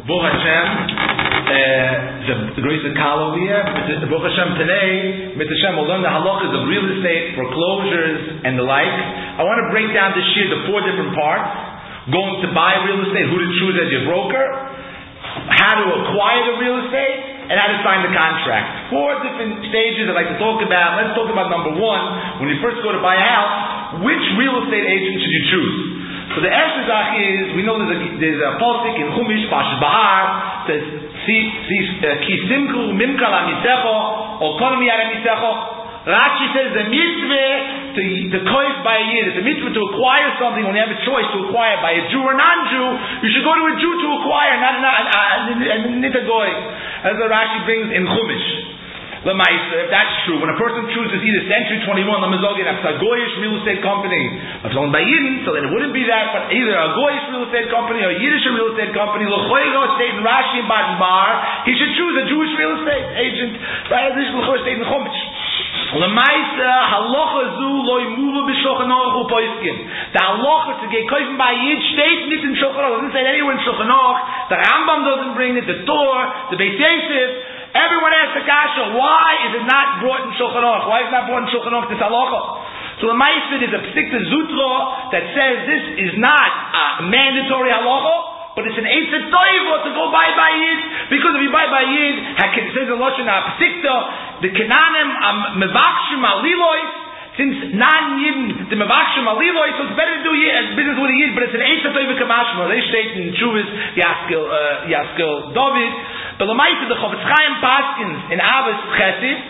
Baruch Hashem, the grace of Kal over here. Baruch Hashem, today, Mitzvah Hashem, we'll learn the halachas of real estate, foreclosures, and the like. I want to break down this year to 4 different parts. Going to buy real estate, who to choose as your broker, how to acquire the real estate, and how to sign the contract. 4 different stages I'd like to talk about. Let's talk about number 1. When you first go to buy a house, which real estate agent should you choose? So the Esher Zach is, we know there's a posik in Chumash, Parshas Bahar, says, Ki simku mimkal amisecho, or konomi ad amisecho. Rashi says the mitzvah to koif by a yid, it's a mitzvah to acquire something when you have a choice to acquire by a Jew or non-Jew. You should go to a Jew to acquire, not a nitagoy, as the Rashi brings in Chumash. If that's true, when a person chooses either Century 21, Lamazogin, a Goyish real estate company, if it's owned by Yidden, so then it wouldn't be that, but either a Goyish real estate company or a Yiddish real estate company, L'choyro state in Rashi and Bar, he should choose a Jewish real estate agent, right? This is L'choyro state in Chumash. L'maisa halacha zu loy muva b'shulchan aruch u'poiskim. The halacha to get kofen by Yid states nit in Shulchan Aruch. Doesn't say anywhere in Shulchan Aruch. The Rambam doesn't bring it. The Torah, the Beis Yosef. Everyone asks the kasha, why is it not brought in Shulchan Aruch? Why is it not brought in Shulchan Aruch, this halacha? So the Ma'aseh is a Psikta Zutra that says this is not a mandatory halacha, but it's an Eitzah Toiva to go buy by Yid, because if you buy by Yid, it says in Lashon HaPsikta, the Kenanim Mevakshim Alilois, since non-Yidden, the Mevakshim Alilois, so it's better to do business with a Yid, but it's an Eitzah Toiva Kamashma. They state in Chuvas Yaskel David. But the Lamaisa, the Chofetz Chaim Paskins in Avos Chesed,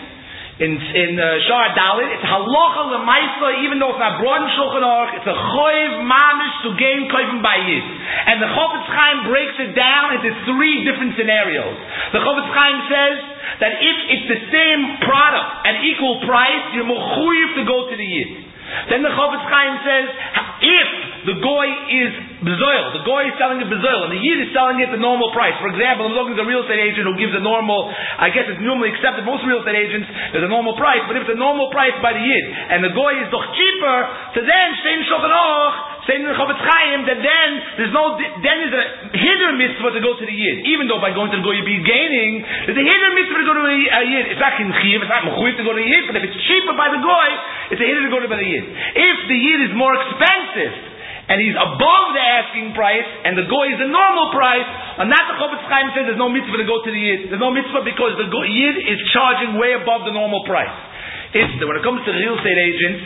in Shar Dalit, it's halacha lemaisa, even though it's not brought in Shulchan Aruch, it's a choiv mamish to gain koivim by Yid. And the Chofetz Chaim breaks it down into 3 different scenarios. The Chofetz Chaim says that if it's the same product at equal price, you're mechuyev to go to the Yid. Then the Chofetz Chaim says, if the goy is bezoil, the goy is selling it bezoil, and the Yid is selling it at the normal price. For example, I'm looking at a real estate agent who gives a normal, I guess it's normally accepted, most real estate agents, there's a normal price, but if it's a normal price by the Yid, and the goy is doch cheaper, so then, Shein Shulchan Aruch, saying in the Chofetz Chaim that then there's a hidden mitzvah to go to the Yid. Even though by going to the goy you'd be gaining, there's a hidden mitzvah to go to a Yid. It's not kinchiv, it's not mechuyev to go to the Yid, but if it's cheaper by the goy, it's a hidden to go to the Yid. If the Yid is more expensive, and he's above the asking price, and the goy is the normal price, and that the Chofetz Chaim says there's no mitzvah to go to the Yid. There's no mitzvah because the Yid is charging way above the normal price. When it comes to real estate agents,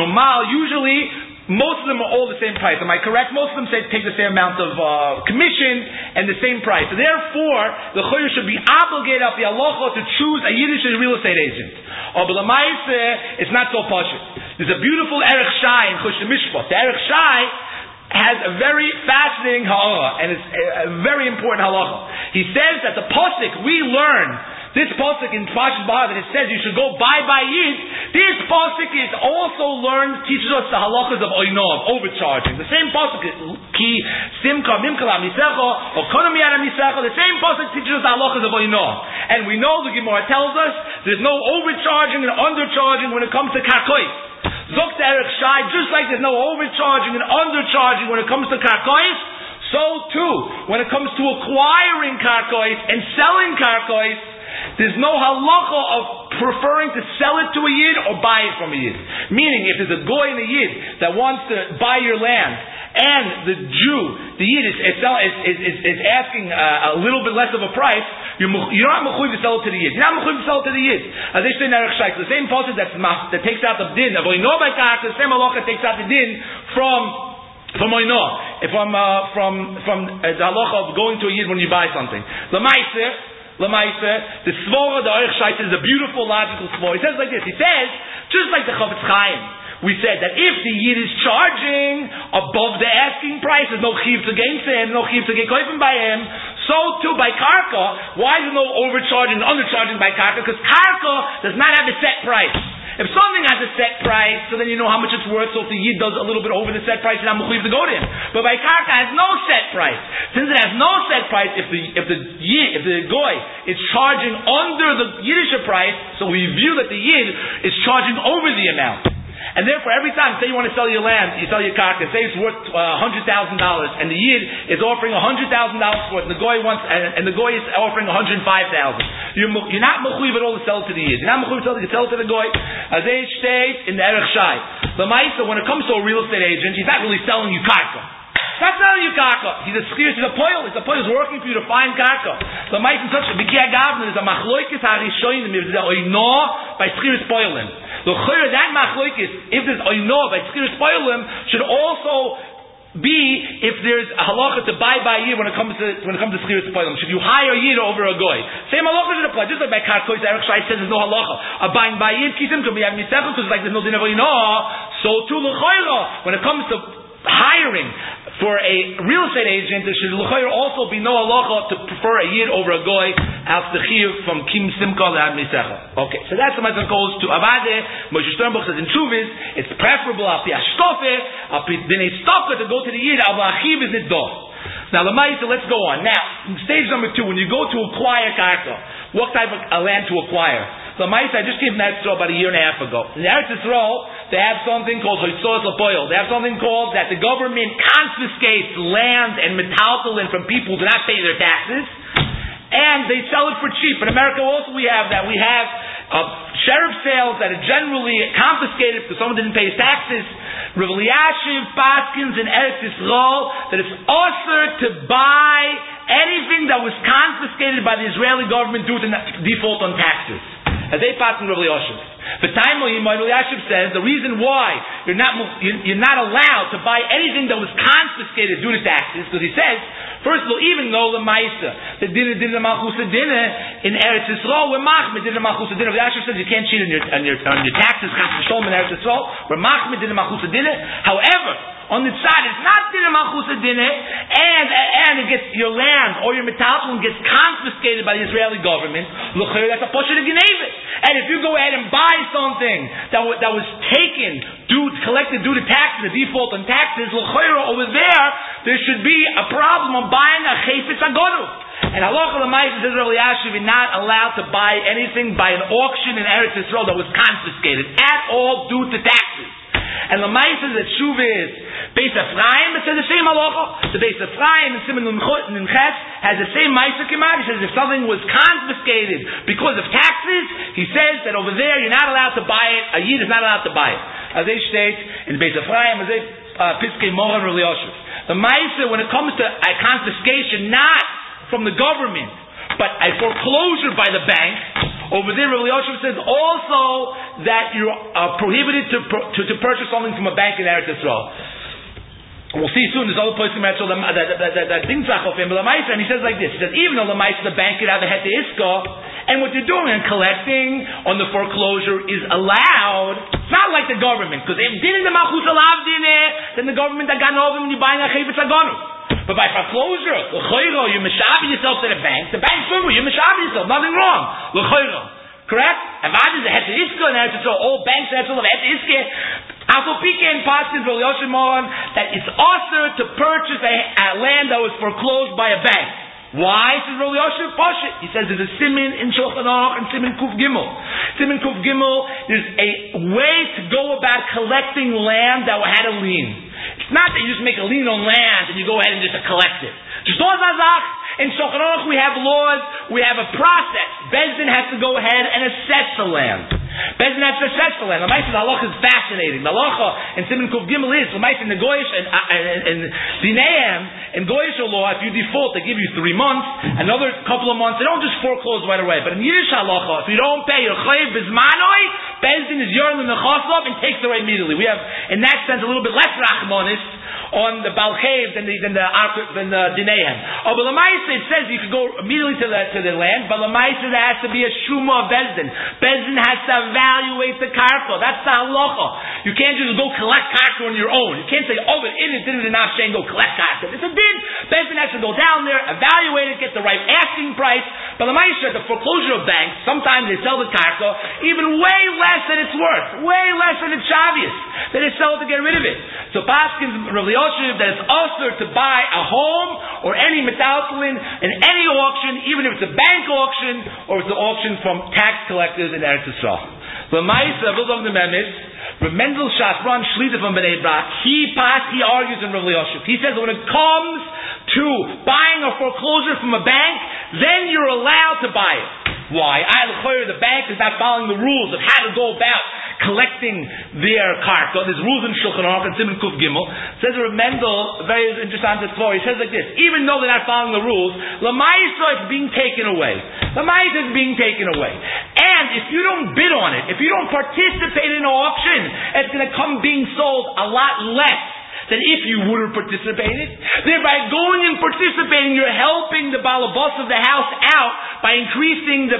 usually, most of them are all the same price. Am I correct? Most of them take the same amount of commission and the same price. So therefore, the choyer should be obligated up the halacha to choose a Yiddish real estate agent. Or b'lamaisa, it's not so pashut. There's a beautiful Erech Shai in Chush Mishpat. The Erech Shai has a very fascinating halacha, and it's a very important halacha. He says that the pasuk we learn, this pasuk in Parshas Bahar that it says you should go buy by Yid, this pasuk is also teaches us the halachas of oinov, overcharging. The same pasuk, ki simka mimkal amisecho, or konomi ad amisecho, the same pasuk teaches us the halachas of oinov. And we know the Gemara tells us there's no overcharging and undercharging when it comes to karkois. Zok to Erech Shai, just like there's no overcharging and undercharging when it comes to karkois, so too, when it comes to acquiring karkois and selling karkois, there's no halacha of preferring to sell it to a Yid or buy it from a Yid. Meaning, if there's a goy and a Yid that wants to buy your land, and the Jew, the Yid, is asking a little bit less of a price, you're not mechuyev to sell it to the Yid. You're not mechuyev to sell it to the Yid. As they say in Erech Shai, the same pasuk that takes out the din of oino by karka, the same halacha takes out the din from oino, from the halacha of going to a Yid when you buy something. Lamaisa, the Svora, the Erech Shai, is a beautiful logical Svora. He says like this, he says, just like the Chofetz Chaim, we said that if the Yid is charging above the asking price, there's no chiv to gain him, no chiv to get koifim by him, so too by karka, why is there no overcharging and undercharging by karka? Because karka does not have a set price. If something has a set price, so then you know how much it's worth, so if the Yid does a little bit over the set price, you're not mechuyev to go to him. But by karka has no set price. Since it has no set price, if the goy is charging under the Yiddish price, so we view that the Yid is charging over the amount. And therefore, every time, say you want to sell your land, you sell your karka, say it's worth $100,000, and the Yid is offering $100,000 for it, and the Goy wants, and the Goy is offering $105,000. You're not mechuyev at all to sell it to the Yid. You're not mechuyev to sell it to the Goy. As they state in the Erech Shai, the Ma'isa, when it comes to a real estate agent, he's not really selling you karka. Not selling you karka. He's a poil. He's working for you to find karka. The Ma'isa is such a b'kiya gavna. There's a machloikis harishonim. There's a oino by schiris poilim. The chayr that machloikis, if there's oino by schiris poilim, should also be if there's a halacha to buy by year when it comes to schiris poilim. Should you hire a year over a goy? Same halacha should apply. Just like by karkois, Erech Shai says there's no halacha. A buying by year kisim could be having misechel because like there's no din of oino. So too l'chayra when it comes to hiring for a real estate agent, there should also be no halacha to prefer a yid over a goy as the chiyuv from kim simcha le'ad misecha. Okay, so that's the matter goes to Avade. Moshe Sternbuch says in Chuvis, it's preferable al pi ashtofe, al pi dinei stopka to go to the yid, al achiv is niddo. Now the Ma'isa, let's go on. Now, stage number 2, when you go to acquire karka, what type of land to acquire? The Ma'isa, I just came from Eretz Yisrael about a year and a half ago. In Eretz Yisrael, they have something called Hoytzos Lapoil. They have something called that the government confiscates land and metaltalin from people who do not pay their taxes, and they sell it for cheap. In America also we have that. We have sheriff sales that are generally confiscated because someone didn't pay his taxes. Rav Eliashiv Paskins in Eretz Yisrael that it's usher to buy anything that was confiscated by the Israeli government due to default on taxes. As they pass in Rav Eliashiv. But Rav Eliashiv says the reason why you're not allowed to buy anything that was confiscated due to taxes, because he says, first of all, even though the Ma'isa, the Dinah Malchus Dinah in Eretz Yisrael, we're machmid Dinah Malchus Dinah. Rav Eliashiv says you can't cheat on your taxes, in Eretz Yisrael. We're machmid Dinah Malchus Dinah. However, on the side, it's not Dinah Malchus Dinah, and it gets your land or your metaltalin gets confiscated by the Israeli government. That's a posher to Geneva. And if you go ahead and buy something that was collected due to taxes, the default on taxes, over there should be a problem of buying a chayfetz agonu. And halacha l'maisa says Rav Eliashiv, you're not allowed to buy anything by an auction in Eretz Yisrael that was confiscated at all due to taxes. And the L'maisa that Shuva is Beis Ephraim, it says the same halacha. The Beis Ephraim in Siman Nunches has the same Ma'isa Kemad. He says if something was confiscated because of taxes, he says that over there you're not allowed to buy it. A Yid is not allowed to buy it. As they state in Beis Ephraim, as they Piskei Moran Rav Eliashiv. The Ma'isa when it comes to a confiscation, not from the government, but a foreclosure by the bank. Over there, Rav Eliashiv says also that you are prohibited to purchase something from a bank in Eretz Yisrael. We'll see soon. There's other places in Eretz Yisrael that things of him. But and he says like this: he says even though the bank could have a het iska, and what you're doing and collecting on the foreclosure is allowed. It's not like the government, because if didn't the malchus alav dineh, then the government that got over when you're buying a chayvitz agonu. But by foreclosure, l'chayro, you're mishabi yourself to the bank. The bank's over, you're mishabi yourself. Nothing wrong. L'chayro. Correct? Avad is a het iska and Eretz Yisrael. All banks in Eretz Yisrael have het iska. Alko Pike and Paskin Rav Eliashiv Moran that it's also to purchase a land that was foreclosed by a bank. Why? Says Rav Eliashiv Pashit. He says there's a simin in Shulchan Aruch and simin Kuf Gimel. Simin Kuf Gimel, there's a way to go about collecting land that had a lien. It's not that you just make a lien on land and you go ahead and just collect it. Just in Shulchan Aruch we have laws, we have a process. Beis Din has to go ahead and assess the land. Beis Din has to assess the land. The L'maisa, the halacha is fascinating. The halacha in Siman Kuf Gimel is, L'maisa in the Goyish and Dinayim, in Goyish law, if you default, they give you 3 months, another couple of months. They don't just foreclose right away. But in Yiddish halacha, if you don't pay your chayiv bizmanoi, Beis Din is yarn in the chassav and takes it away immediately. We have, in that sense, a little bit less rachmanis on the Balchev than the Dinayim. Oh, but L'maisa, it says you could go immediately to the land, but L'maisa there has to be a shuma of Beis Din. Beis Din has to evaluate the karka. That's the halacha. You can't just go collect karka on your own. You can't say, oh, but it didn't enough saying go collect karka. It's a din. Beis Din has to go down there, evaluate it, get the right asking price. But L'maisa, the foreclosure of banks, sometimes they sell the karka even way less than it's worth. Way less than it's shavius. Then they sell it to get rid of it. So Paskins, Rav Eliashiv Yoshev that it's usher to buy a home or any metaltalin in any auction, even if it's a bank auction or it's an auction from tax collectors in Eretz Yisrael. The Ma'isa Vildav the Memis, Reb Mendel Shafran Shlita from Bnei Brak, he argues in Rav Yoshev. He says that when it comes to buying a foreclosure from a bank, then you're allowed to buy it. Why? The bank is not following the rules of how to go about collecting their karka. There's rules in Shulchan Aruch and Siman Kuf Gimel. Says Reb Mendel, very interesting story. He says like this: even though they're not following the rules, Lamaisa is being taken away. Lamaisa is being taken away. And if you don't bid on it, if you don't participate in an auction, it's going to come being sold a lot less than if you would have participated. Thereby going and participating, you're helping the balabas of the house out by increasing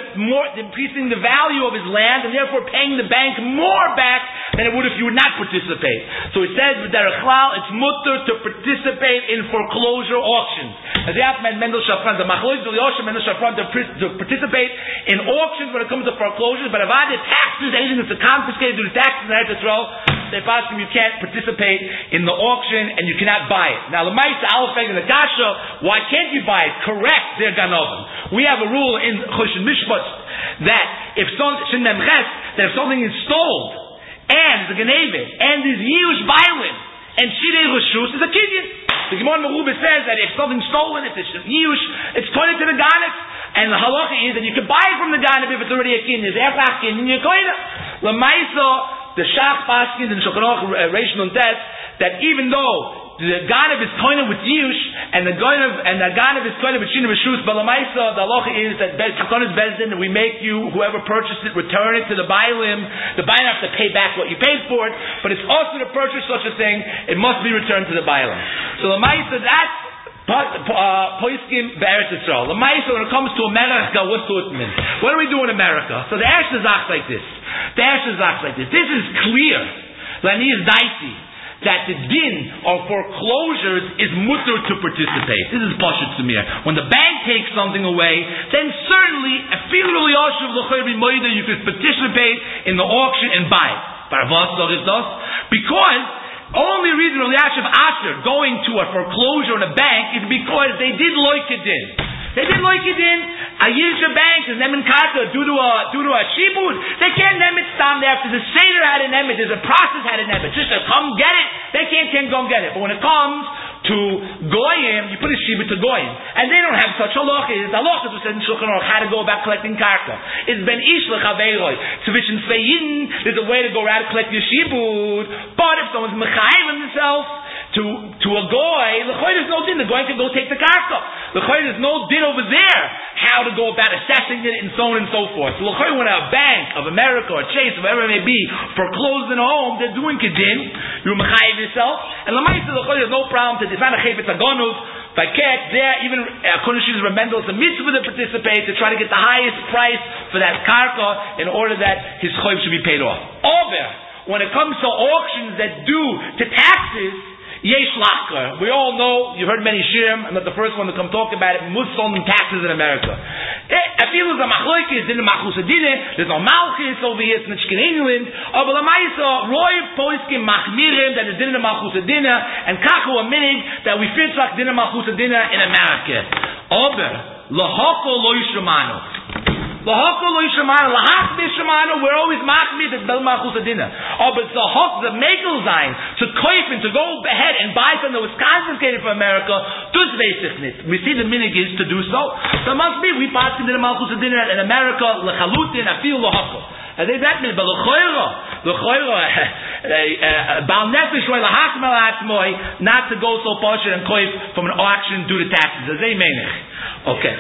the value of his land, and therefore paying the bank more back than it would if you would not participate. So it says with Derech Klal, it's mutter to participate in foreclosure auctions. As the Ahmed Mendel Shafran, the Machloek Del Yosha Mendel Shafran, to participate in auctions when it comes to foreclosures, but about the taxes, anything that's confiscated due to taxes in Eretz Yisrael, they ask him you can't participate in the auction and you cannot buy it. Now, L'maisa Alfeg and the Kasha, why can't you buy it? Correct, they're Ganovim. We have a rule in Choshen Mishpat that if something is sold and the Ganevin and is Yush violent and Shirei Rishus is a Kinyan. The Gemara Merubah says that if something's stolen, if it's Yush, it's pointed to the Ganef. And the halacha is that you can buy it from the Ganef if it's already a Kinyan. It's Erfach Kinyan, you're koina. L'maisa, the Shach Paskins and Shulchan Aruch Reish Nun Tes, that even though the Ganav is koina with Yush and the Ganav is koina with Shina Rishus, but Lamaisa, the halacha is that Takanas Bezdin, we make you, whoever purchased it, return it to the Bailim. The Bailim have to pay back what you paid for it, but it's also to purchase such a thing, it must be returned to the Bailim. So Lamaisa, that's Poiskim Be'eretz Yisrael. Lamaisa, when it comes to America, what's to it mean? What do we do in America? So the Eretz is like this. This is clear. Lani is daiti. That the din of foreclosures is mutter to participate. This is Pashut Samir. When the bank takes something away, then certainly, you could participate in the auction and buy it. Because only reason Rav Yashiv Asher going to a foreclosure in a bank is because they did loik it in. They didn't like it in a Yiddish bank, and them in Karta, due to a shibud. They can't name it stam there. After the Seder had an emet, there's a process had an emet. Just to come get it, they can't go and get it. But when it comes to Goyim, you put a shibud to Goyim. And they don't have such halachas. The halachas was said in Shulchan Aruch how to go about collecting Karta. It's ben ish lechaveiroi. Sufficient Sveyin, there's a way to go around and collect your shibud. But if someone's mechayim himself to a goy, the choy there's no din. The goy can go take the karka. The choy there's no din over there how to go about assessing it and so on and so forth. So the choy when a bank of America or Chase or whatever it may be foreclosed in a home, they're doing kedin. You're mechayiv yourself, and the ma'aseh the choy there's no problem to define a chayvitz agonuf. By ket there even Kunishis Remendel is a mitzvah to participate to try to get the highest price for that karka in order that his choy should be paid off. Over when it comes to auctions that do to taxes. Yesh Lachar. We all know, you've heard many shirim, I'm not the first one to come talk about it, Muslim taxes in America. I feel there's a machloikis, there's no malchis over here, it's in England, but the Maisa, Roy Poiskim Machmirim, that is dinner malchusadina, and Kachu a minig, that we fitzak dinner malchusadina in America. Ober, Lahoko lo yishramano. We're always machmir that bel malchusadina. But the hok, the mekel zayin, to koifin, to go ahead and buy something that was confiscated from America, dus veisichnit. We see the minig is to do so. So it must be, we pass in the malchusadina in America, lechalutin, afil lohoko. I think that means, but bal nefesh roy lahakmel atzmoi, not to go so posher and koif from an auction due to taxes. As they menich. Okay.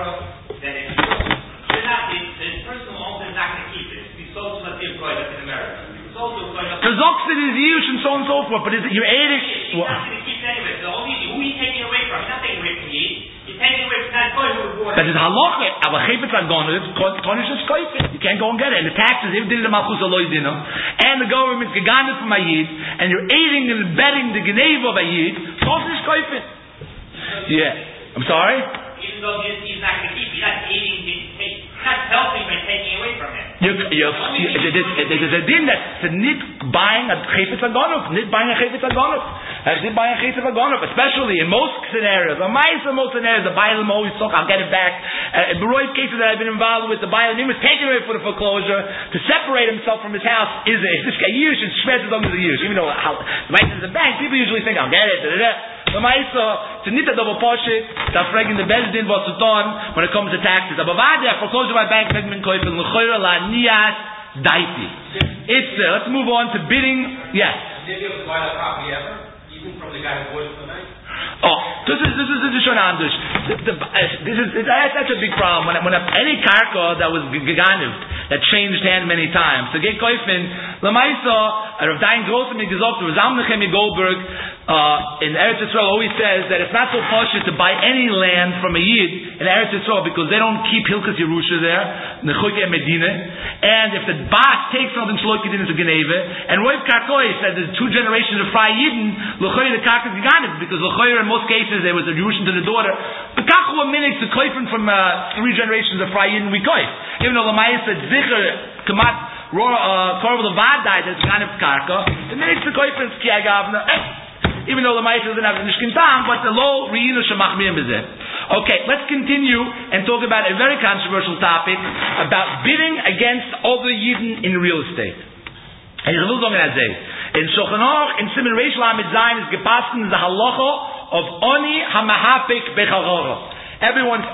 The person who owns it is not going to keep it. He's sold to in America. He's sold to the Zoxid is huge and so on and so forth, but you're aiding. He's not going to keep it anyway. The only issue, who are you taking away from? He's not taking away from you. You're taking away from that guy who rewarded. That is halacha. Aber chaypetz agonus, punish is koifin. You can't go and get it. And the taxes, if did the malchus aloy dino, and the government gegandet from a yid, and you're aiding and abetting the geneva of a yid, so is koifin. Yeah. I'm sorry? Even though he's not going to keep it, you're not aiding him. Not helping by taking away from him. There's a din that's nit buying a chayfetz agonuf, nit buying a chayfetz agonuf. Especially in most scenarios. In most scenarios, the buyer always talk, I'll get it back. In Baroy's cases that I've been involved with, the buyer was taken away for the foreclosure to separate himself from his house. Is this guy years should spread it over the years. Even though the money is a bank, people usually think, I'll get it. The Maisa, it's not a double poshit. That's breaking the best din was done when it comes to taxes. But foreclosure by bank segment koifen l'choira la niyas daiti. It's let's move on to bidding. Yes. Did you buy that property ever? Even from the guy who bought it tonight? Oh, this is schon anders. That's a big problem. When any karka that was geganivt, that changed hand many times. So get koifen l'maisa. Rav Dayan Grossman gesagt, Rav Zamnechem Goldberg in Eretz Yisrael always says that it's not so poshut to buy any land from a Yid in Eretz Yisrael because they don't keep Hilchas Yerusha there, Nechuke Medina, and if the Bas takes something Shloik Yidin is a Geneve, and Roiv Karkoi said there's 2 generations of Fry Yidin, L'choyer the Karka is Geganim, because L'choyer in most cases there was a Yerushin to the daughter, but Kachu a minute to koifen from 3 generations of Fry Yidin we koif. Even though Lamaya said Zicher, Kamat, Korv Levadai, that's kind of Karka, the minute to koifen is Kiagavna, even though the Ma'aseh doesn't have the Mishkin Tam, but the low Re'inu Shemachmiyim is there. Okay, let's continue and talk about a very controversial topic about bidding against other Yidden in real estate. And he's a little longer than that. In Shulchan Aruch, in Siman Reish Lamed Zayin, is gepasken the halacha of Oni Hamahapik Bechagora. Everyone's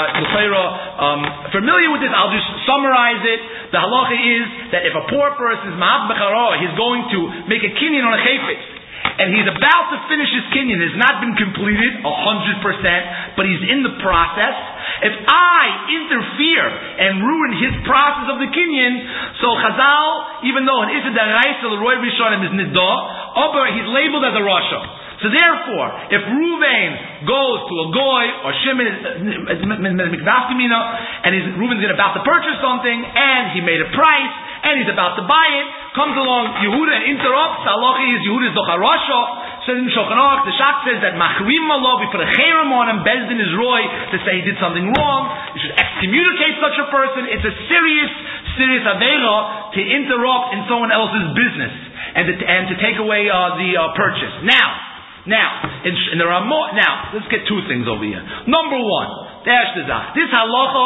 familiar with this. I'll just summarize it. The halacha is that if a poor person is Mahap Bechagora, he's going to make a kinyan on a chayfetz, and he's about to finish his kinyan. It has not been completed 100%, but he's in the process. If I interfere and ruin his process of the kinyan, so Chazal, even though it isn't the Raisa, the Roy Rishonim is Niddah, he's labeled as a Rasha. So therefore, if Reuven goes to a goy or Shimon is Mikdaftimina, and Reuven's about to purchase something, and he made a price, and he's about to buy it, comes along Yehuda and interrupts. The halacha is Yehuda is doch a rasha. So in Shulchan Aruch, the Shach says that machrim malo, we put a cherem on him. Bezdin is roy to say he did something wrong. You should excommunicate such a person. It's a serious avera to interrupt in someone else's business and to take away the purchase. Now, there are more. Now, let's get 2 things over here. Number 1. This halacha,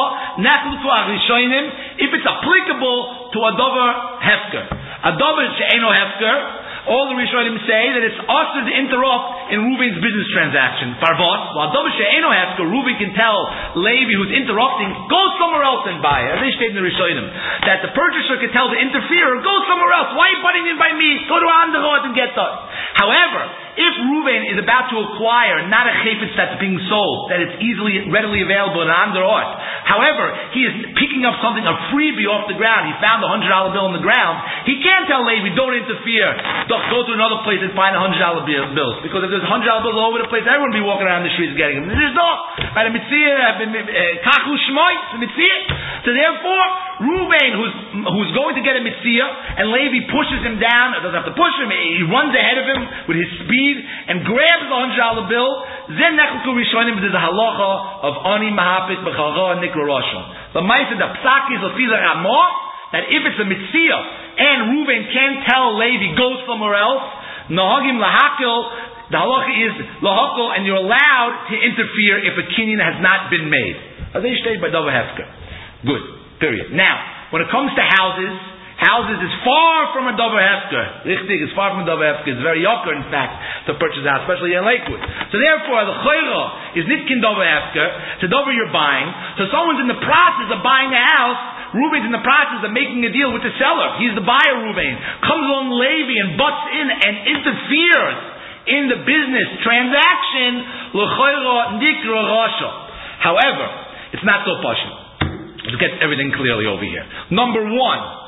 if it's applicable to a dover hefker. A dover she'eno hefker, all the Rishonim say that it's also to interrupt in Reuven's business transaction. Farvos, while dover she'eno hefker, Reuven can tell Levi who's interrupting, go somewhere else and buy. As they state in the Rishonim, that the purchaser can tell the interferer, go somewhere else. Why are you butting in by me? Go to Anderot and get that. However, if Reuven is about to acquire not a chayfetz that's being sold, that it's readily available in Anderot, however, he is picking up something, a freebie off the ground, he found a $100 bill on the ground, he can't tell Levi, don't interfere, go to another place and find $100 bills, because if there's $100 bills all over the place, everyone will be walking around the streets getting them. There's no, right, kachu shmoy, so therefore, Reuven, who's going to get a mitzvah, and Levi pushes him down, doesn't have to push him, he runs ahead of him with his speed, and grabs the $100 bill, then Nechel Rishonim is the halacha of Ani Mahapik B'Chalcha Nikra Rasha. The Ma'aseh the Psak is Lefila Ramah, that if it's a mitzvah and Reuven can't tell Levi go somewhere else, Nahagim Lahakil, the halacha is Lahakil, and you're allowed to interfere if a kinyan has not been made. As they state by Dover Hefker. Good. Period. Now, when it comes to houses is far from a dover hefker. Richtig is far from a dover hefker. It's very yoker, in fact, to purchase a house, especially in Lakewood. So therefore, the chayra is nitkin dover hefker. It's a dover you're buying. So someone's in the process of buying a house. Reuben's in the process of making a deal with the seller. He's the buyer, Reuben. Comes along Levi and butts in and interferes in the business transaction. L'chayra nikra rasha. However, it's not so pashut. Let's get everything clearly over here. Number one,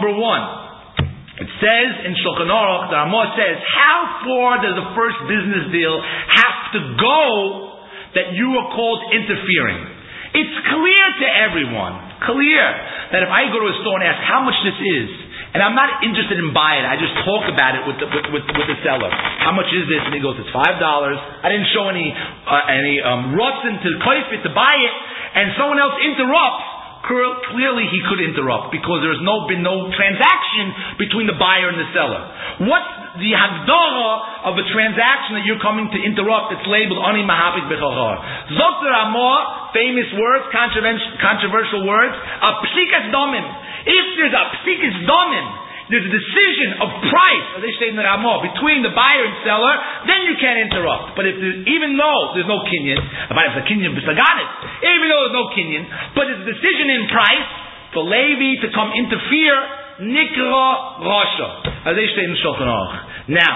it says in Shulchan Aruch, the Ramah says, how far does the first business deal have to go that you are called interfering? It's clear to everyone, that if I go to a store and ask how much this is, and I'm not interested in buying it, I just talk about it with the seller. How much is this? And he goes, it's $5. I didn't show any rutzen to koif it to buy it, and someone else interrupts. Clearly he could interrupt because there's been no transaction between the buyer and the seller. What's the hagdara of a transaction that you're coming to interrupt. It's labeled ani mahapik b'chachar. Zokter Amor, famous words, controversial words, a psikas domim. If there's a psikas domim, there's a decision of price, as they say in the Ramah, between the buyer and seller, then you can't interrupt. But even though there's no kinyan, even though there's no kinyan, but it's a decision in price, for Levi to come interfere, nikra rasha, as they say in Shulchan Aruch. Now,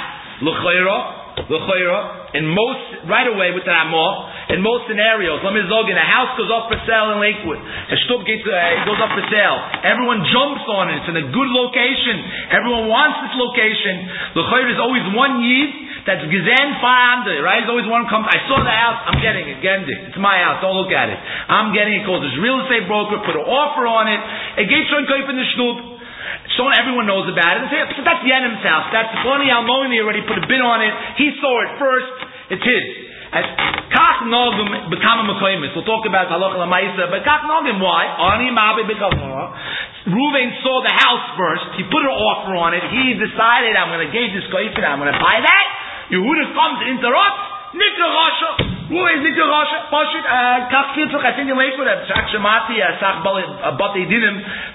l'chayra, in most, right away with the Ramah, in most scenarios, let me zog in, a house goes up for sale in Lakewood, a shtub goes up for sale, everyone jumps on it, it's in a good location, everyone wants this location. L'chayra is always one yid that's gezen fa'ande, right? There's always one comes, I saw the house, I'm getting it, it's my house, don't look at it. I'm getting it, calls this real estate broker, put an offer on it, a gate showing kaif in the shtub. So everyone knows about it. And say, that's Yenim's house. That's funny how knowingly already put a bid on it. He saw it first. It's his. As Kach Nogim become a Mekoimis. We'll talk about Halacha L'Maisa. But Kach Nogim, why? Ani Ma'abe B'Chavora. Reuven saw the house first. He put an offer on it. He decided, I'm going to gauge this koifin. I'm going to buy that. Yehuda comes to interrupt. Nikra Rasha. Reuven Nikra Rasha. Pashit. Kach Kitzach. I think in Lakewood. Shach Shemati. Sach Batei Dinim.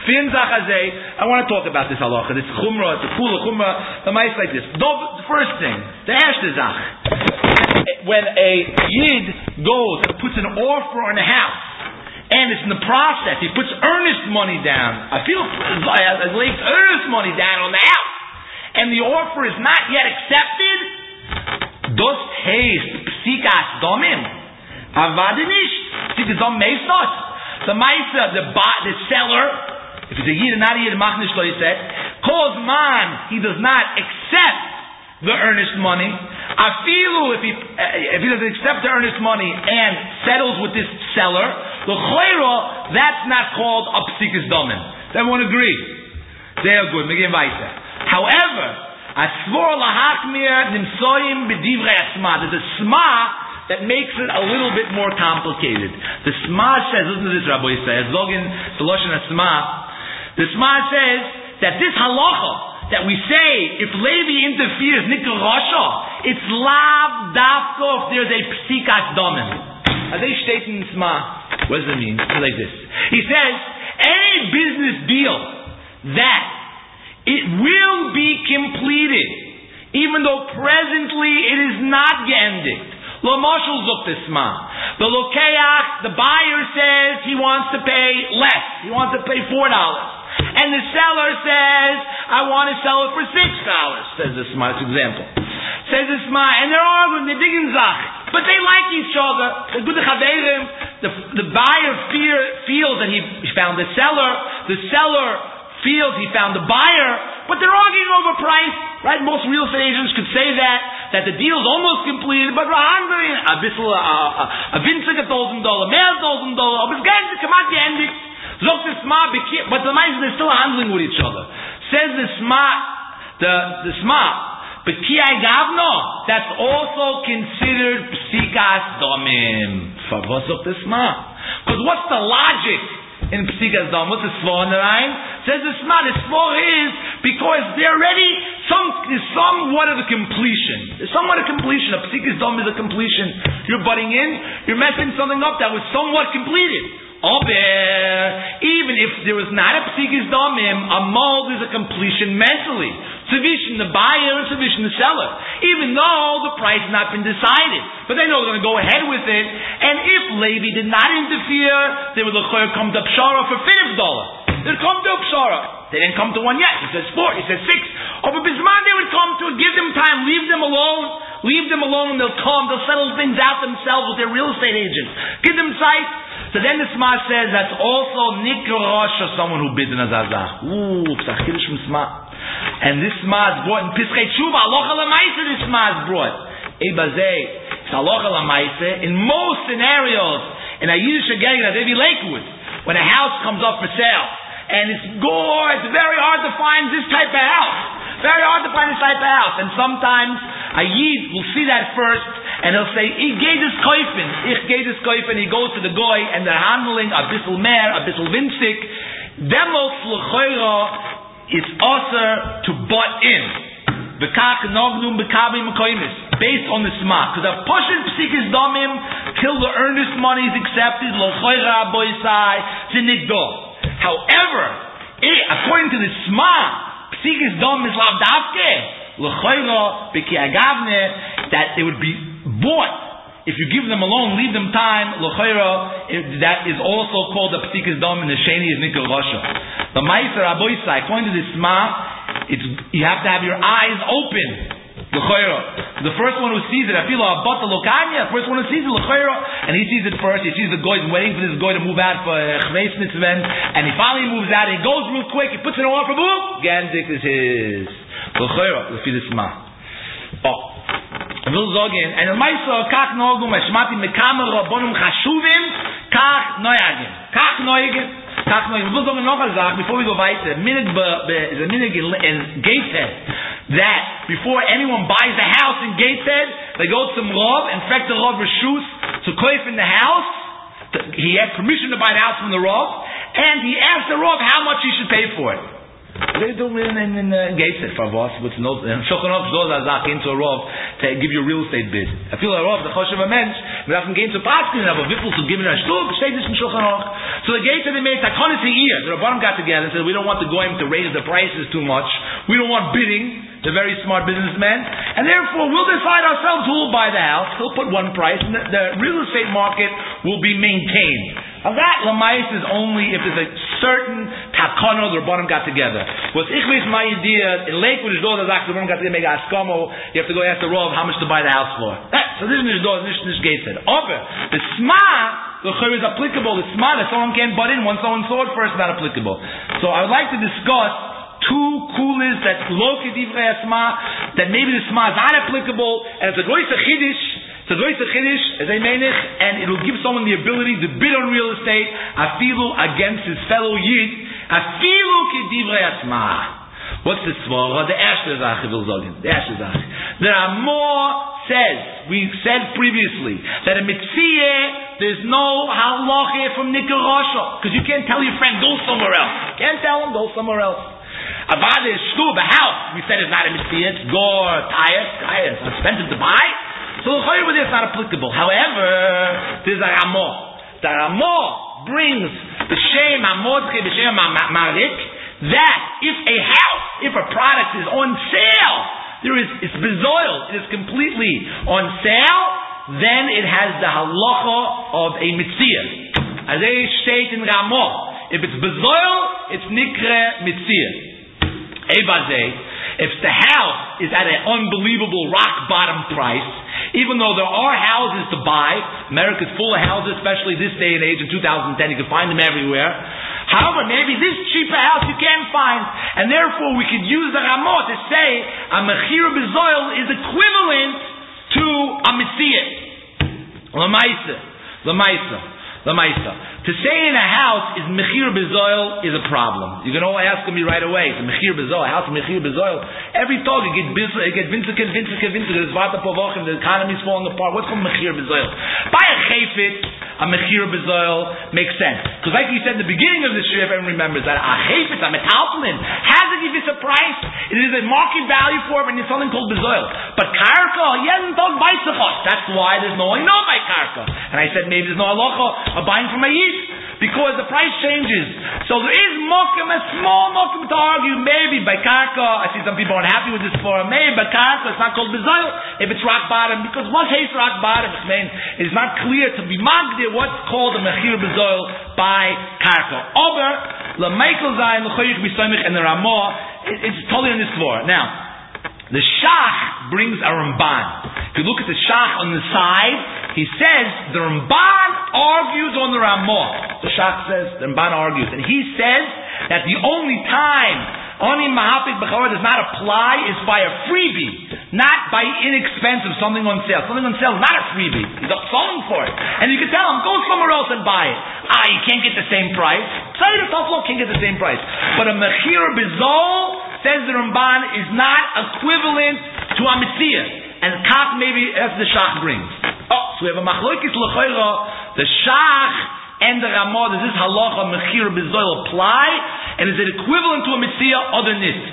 I want to talk about this halacha. This chumrah, it's a kula chumrah. The mice like this. The first thing, the ashtazach. When a yid goes and puts an offer on a house, and it's in the process, he puts earnest money down. I feel lays earnest money down on the house, and the offer is not yet accepted. Does taste psikas domim? Avadinish psikas dom meistos. The maisa, the seller. If it's a yid and not a yid, machnish lo yiseh, calls man, he does not accept the earnest money. Afilu, if he doesn't accept the earnest money and settles with this seller, the choira, that's not called a psikas domin. Everyone agree? They are good. However, asvor lahachmir nimsoyim b'divrei asma. There's a sma that makes it a little bit more complicated. The sma says, listen to this, Rabbi Yisrael, Zogin, the Loshen Asma. The Sma says that this halacha that we say, if Levi interferes, nikra rasha, it's lav dafka if there's a psikas domim. Are they stating the Sma? What does it mean? It's like this. He says, any business deal that it will be completed, even though presently it is not gendikt. Lo mashal zok the Sma. The lokeach, the buyer says he wants to pay less. He wants to pay $4. And the seller says, I want to sell it for $6, says the Sma, example. Says the Sma, and they're arguing, they're digging zach. But they like each other. They're good chaverim. The buyer feels that he found the seller. The seller feels he found the buyer. But they're arguing over price. Right? Most real estate agents could say that the deal is almost completed, but we're handling a winzige $1,000, mehr $1,000, aber es geht nicht, come out the ending. Zok the Sma, but the minds they're still handling with each other. Says the Sma, the Sma, B'kiyai Gavno, that's also considered psikas domim. Zok the Sma. Because what's the logic in psikas domim? What's the svor in the line? Says the Sma, the svor is because they're already there's somewhat of a completion. There's somewhat of completion. A psikas domim is a completion. You're butting in, you're messing something up that was somewhat completed. Even if there was not a psikas domim, a mold is a completion mentally. Sufficient the buyer and sufficient the seller. Even though the price has not been decided. But they know they're going to go ahead with it. And if Levi did not interfere, they would come to Pshara for $5. They'd come to Pshara. They didn't come to one yet. He says 4, he says 6. Over Bisman they would come to it, give them time, leave them alone, they'll come, they'll settle things out themselves with their real estate agents. Give them sight. So then the Sma says that's also nikra rasha, someone who bids in a zazah. P'sachirish from Sma. And this Sma is brought in Pischei Tshuva, halacha l'maisa this Sma is brought. Ebazei, it's halacha l'maisa. In most scenarios, in a Yiddish Agegah, they be Lakewood, when a house comes up for sale, and it's very hard to find this type of house. Very hard to find this type of house. And sometimes a Yid will see that first, and he'll say, ich gehe des Käufen, he goes to the goy, and they're handling a bissel mehr, a bissel winzig. Demos l'choira, it's usher to butt in. V'kach nognum b'kavi mekoimis, based on the smart. Because a Pashut Psikis Domim, till the earnest money is accepted, lo choyra boisai, zinigdo. However, according to the smart, Psikis Dom is lavdavke, lo choyra b'kiagavne, that they would be bought. If you give them alone, leave them time, l'choira, that is also called a psikas dom, and the sheni is nikol rasha. The ma'aser aboisai, according to the sma, you have to have your eyes open, l'choira. The first one who sees it, afilo abata lokanya, the first one who sees it, l'choira, and he sees it first, he sees the goy, waiting for this goy to move out for chveis mitzvah, and he finally moves out, he goes real quick, he puts it on for boom, gandik is his. L'choira, l'fi the sma. Oh. Will sagen, and the Meister kach nogum ashmati mekamer rabonum chashuvim kach noyagim. Kach noyagim. Will sagen noch a Sache before we go weiter. Minig is a minig in Gateshead that before anyone buys a house in Gateshead, they go to some Rav and fact the Rav reshus to koif in the house. He had permission to buy the house from the Rav, and he asked the Rav how much he should pay for it. They do in Gateshead for us, but no Shulchan Aruch goes azach into a Rav to give you a real estate bid. I feel a Rav the choshev a mensch, we have to get into paskin, have a wiffle to give it a shtuk, steht this in Shulchan Aruch. So the Gateshead they made takonis a year. The Rabbanim got together and said we don't want the goyim to raise the prices too much. We don't want bidding. The very smart businessmen, and therefore we'll decide ourselves who will buy the house. He'll put one price, and the real estate market will be maintained. Now that lamais is only if there's a certain takana the Rabbanim got together. Was ichvis my idea in Lakewood is door the Rabbanim got together make askamo. You have to go ask the Rav how much to buy the house for. So this is door this gate said. Over the sma the chur is applicable. The sma that someone can't butt in once someone saw it first not applicable. So I would like to discuss two kulis that lo kedivrei asma that maybe the sma is not applicable and it's a groiser chiddush. It's a groiser chiddush as a menich, and it will give someone the ability to bid on real estate afilu against his fellow yid afilu kedivrei asma. What's the svara? The Ashter Zach will sagen. The Ashter Zach. The Ramah says, we said previously, that a mitzvah there's no halacha from Nikol Rasha, because you can't tell your friend go somewhere else. You can't tell him go somewhere else. Avada is shtuv, a house, we said it's not a mitzvah, it's gore, tire, it's expensive to buy. So the chayyim with it is not applicable. However, there's a Ramah. The Ramah brings the Shem HaMordechai, the Shem HaMarik, that if a product is on sale, it's bezoil, it is completely on sale, then it has the halacha of a mitzvah. As they state in Ramah, if it's bezoil, it's nikre mitzvah. If the house is at an unbelievable rock bottom price, even though there are houses to buy, America's full of houses, especially this day and age in 2010, you can find them everywhere. However, maybe this cheaper house you can't find, and therefore we could use the Ramah to say a mechir bezoil is equivalent to a mitzvah. Lamaisa. To say in a house is mechir bezoil is a problem. You can all ask me right away. It's a mechir bezoil. House mechir bezoil. Every talk you get vinziker. It's vata povochim. The economy is falling apart. What's called mechir bezoil? Buy a chayfit. A mechir bezoil makes sense. Because like we said in the beginning of the shir, everyone remembers that a chayfit, a metaltalin, has a give a price. It is a market value for it, and it's something called bezoil. But karka, yesn't talk bicycles. That's why there's no no by karka. And I said maybe there's no halacha of buying from a yid, because the price changes. So there is a small mokum to argue, maybe by karka. I see some people aren't happy with this forum. Maybe by karka, it's not called bezoil if it's rock bottom, because what is rock bottom? It's not clear to be magdir what's called a mechir bezoil by karka. Over the Michael Zayin, the Choyich B'Soymich, and the Ramah, it's totally on this floor. Now, the Shach brings a Ramban. If you look at the Shach on the side, he says the Ramban argues on the Ramah. The Shach says the Ramban argues, and he says that the only time Ani Mahapik B'Chara does not apply is by a freebie, not by inexpensive, something on sale. Something on sale is not a freebie. He's selling for it. And you can tell him, go somewhere else and buy it. You can't get the same price. Tzayir Taflo can't get the same price. But a Mechir Bizol, says the Ramban, is not equivalent to a Mitzvah. And Kaf maybe, as the Shach brings. So we have a Machlokes L'Chayra, the Shach and the Ramah, does this halacha Mechir Bizol apply? And is it equivalent to a mitzvah or nit?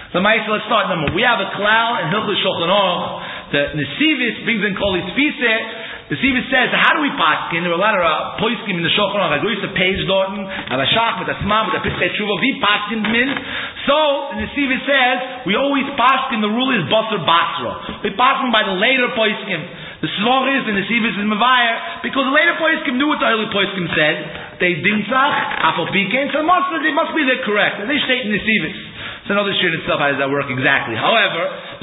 So Ma'aseh, let's start number. We have a klal in Hilchos Shulchan Aruch. The Nesivis brings in Kol Yitzfiseh. The Nesivis says, how do we paskin? There were a lot of poiskim in the Shulchan Aruch. I go to page Dorton, Avashach, with Asma, with the Piskei Tshuva, we paskin min. So the Nesivis says, we always paskin. The rule is Basar Basra. We paskin by the later poiskim. The Svoris and the Nesivis is Mavaya, because the later poiskim knew what the early poiskim said. They dintzach, Afal Pikein, so they must be there correct. They state in the Nesivis. It's another shir itself. How does that work exactly? However,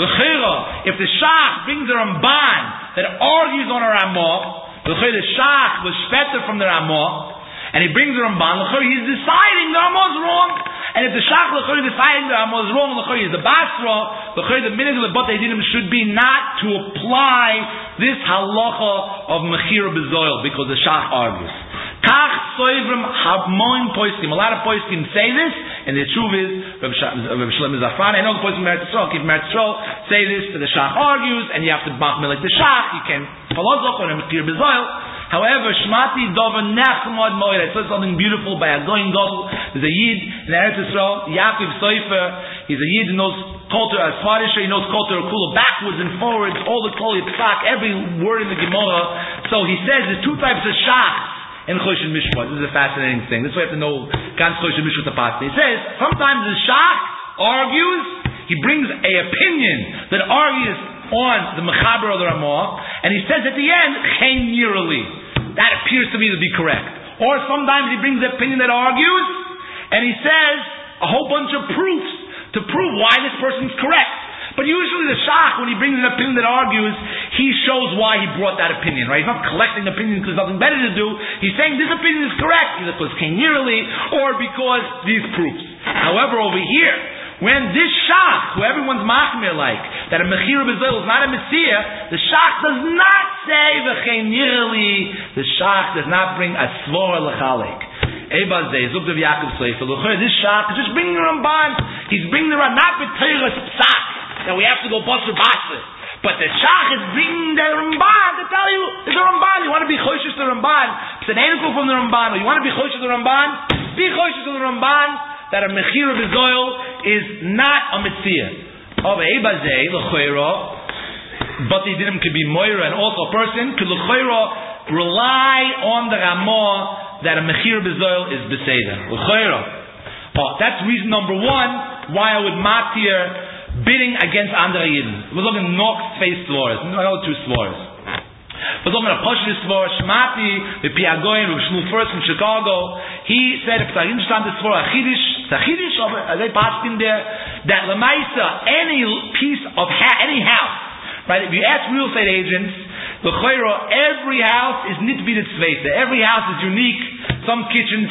if the Shach brings a Ramban that argues on a Ramah, the Shach was better from the Ramah, and he brings a Ramban, he's deciding the Ramah is wrong. And if the Shach is deciding the Ramah is wrong, he's the Basra, the minute of the Batei Dinim should be not to apply this halacha of Mechira B'Zoil, because the Shach argues. Kach soivrim habmoin poiskim. A lot of poiskim say this, and the truth is, Reb Shlomo Zafran, I know the poiskim Meretz Yisrael, keep Meretz Yisrael, say this, but the Shach argues, and you have to machmir like the Shach, you can philosoph on a Mechir B'Zoil. However, Shmati Dover Nachmod Moed, I saw something beautiful by a Goin Gadol. There's a Yid in Eretz Yisrael, Yaakov Soifer, he's a Yid who knows Kol Torah, he knows Kol Torah Kula, backwards and forwards, all the Kol Yitzchak, every word in the Gemara. So he says there's two types of Shachs in Choshen Mishpat. This is a fascinating thing. This is why you have to know Gans Choshen Mishpat Tapasni. He says, sometimes the Shach argues, he brings a opinion that argues on the Mechaber of the Ramah, and he says at the end, Chen Nirali. That appears to me to be correct. Or sometimes he brings an opinion that argues, and he says a whole bunch of proofs to prove why this person's correct. But usually the Shach, when he brings an opinion that argues, he shows why he brought that opinion, right? He's not collecting opinions because there's nothing better to do. He's saying this opinion is correct, either because Kenyirli or because these proofs. However, over here, when this Shach, who everyone's machmir like, that a Mechira B'Zoil is not a Messiah, the Shach does not say V'chenyirli. The Shach does not bring a Svor L'chalik. Ebazeh, Zubdav Yaakov Sefer. This Shach is just bringing the Ramban. He's bringing the Ramban, not B'Teiras Psak. Now we have to go Basar Basar. But the Shach is bringing the Ramban to tell you, it's a Ramban. You want to be Choshesh to the Ramban. It's an Einikel from the Ramban. Or you want to be Choshesh to the Ramban? Be Choshesh to the Ramban that a Mechira B'Zoil is not a Mitzvah. Of Ebazeh, L'choiro, but they didn't could be Moira and also a person could L'choiro rely on the Ramah that a Mechira B'Zoil is B'Seder. L'choiro. That's reason number one why I would matir bidding against Andre Yidden. We're looking at Noch's face Svores. I know two Svores. We're looking at Poshvis Svor, Shmati, the Piagoyin, Reb Shmuel First from Chicago. He said, if I understand this Svor, it's a Chidish, as they passed in there, that Lamaisa, any piece of any house, right? If you ask real estate agents, every house is nitvid tzveisa. Every house is unique. Some kitchens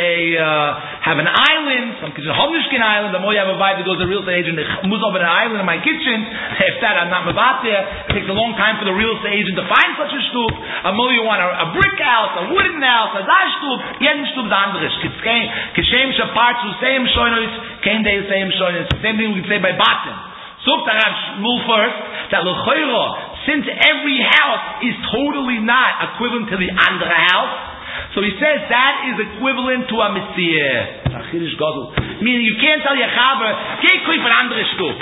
have an island. Some kitchens have an island. The more you have a vibe that goes to a real estate agent, moves over an island in my kitchen. If that, I'm not mevat there. It takes a long time for the real estate agent to find such a shtup. You want a brick house, a wooden house, a zay shtup. Jeden shtup is anders. Kishem shapartzu same shoynos, kein day same shoynos. Same thing we can say by batim. So to have Shmuel first, that l'choiro, since every house is totally not equivalent to the andere house, so he says that is equivalent to a Messiah. Meaning you can't tell your chaver, geh koif an andere shtup.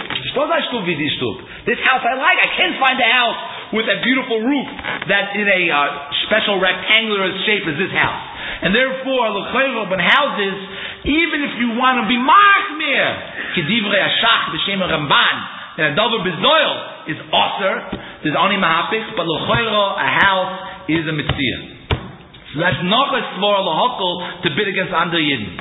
This house I like, I can't find a house with a beautiful roof that in a special rectangular shape as this house. And therefore, l'choiro, when houses, even if you want to be machmir, kedivrei hashach b'shem Ramban, and a davar b'zoil is aser, there's only mahapik, but l'choiro, a house is a mitzvah. So that's not a svor l'hokol to bid against Andre Yidden.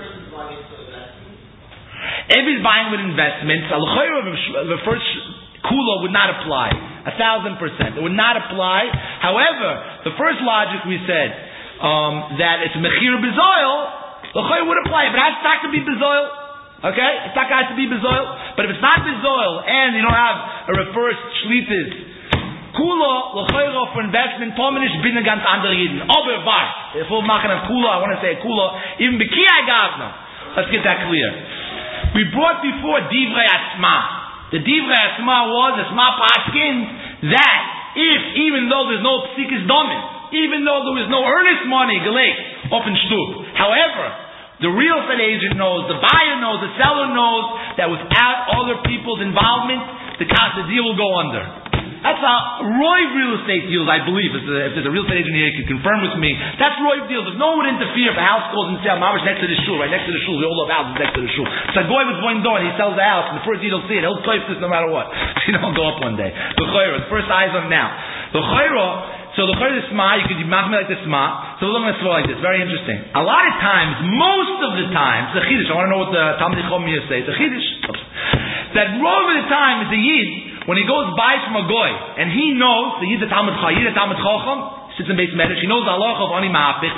If he's buying with investments, l'choiro, the first kula would not apply. 1,000%. It would not apply. However, the first logic we said, that it's mechir b'zoil, l'choiro would apply, but it has not to be b'zoil. Okay? It's not got to be b'zoil. But if it's not b'zoil, and you don't have a reverse shlitis, kula, l'choiro for investment, pomenish bin against Andre Yidden. Aber was? If we're making a kula, I want to say a kula, even b'kiyai gavna. Let's get that clear. We brought before divrei asma. The divrei asma was asma paskin that if, even though there's no psikis domin, even though there was no earnest money, gelek, open shtup. However, The real estate agent knows, the buyer knows, the seller knows that without other people's involvement, the deal will go under. That's how Roy real estate deals, I believe. If there's a real estate agent here, he can confirm with me. That's Roy deals. If no one would interfere, if a house goes and sell, Mama's next to the shul, right next to the shul, we all have houses next to the shul. So a guy with one door and he sells the house, and the first deal he'll see it, he'll type this no matter what. You don't go up one day. The first eyes on now. So the Chayra Sma, you could machmir like the Sma. So we're looking at Sma like this. Very interesting. A lot of times, most of the time, it's a Chiddush. I want to know what the Talmud Chacham say. It's a Chiddush. That most of the time is the Yid, when he goes buys from a goy, and he knows the Yid, the Talmud Chacham, sits in base medrash, he knows the halacha of Ani Ma'apich,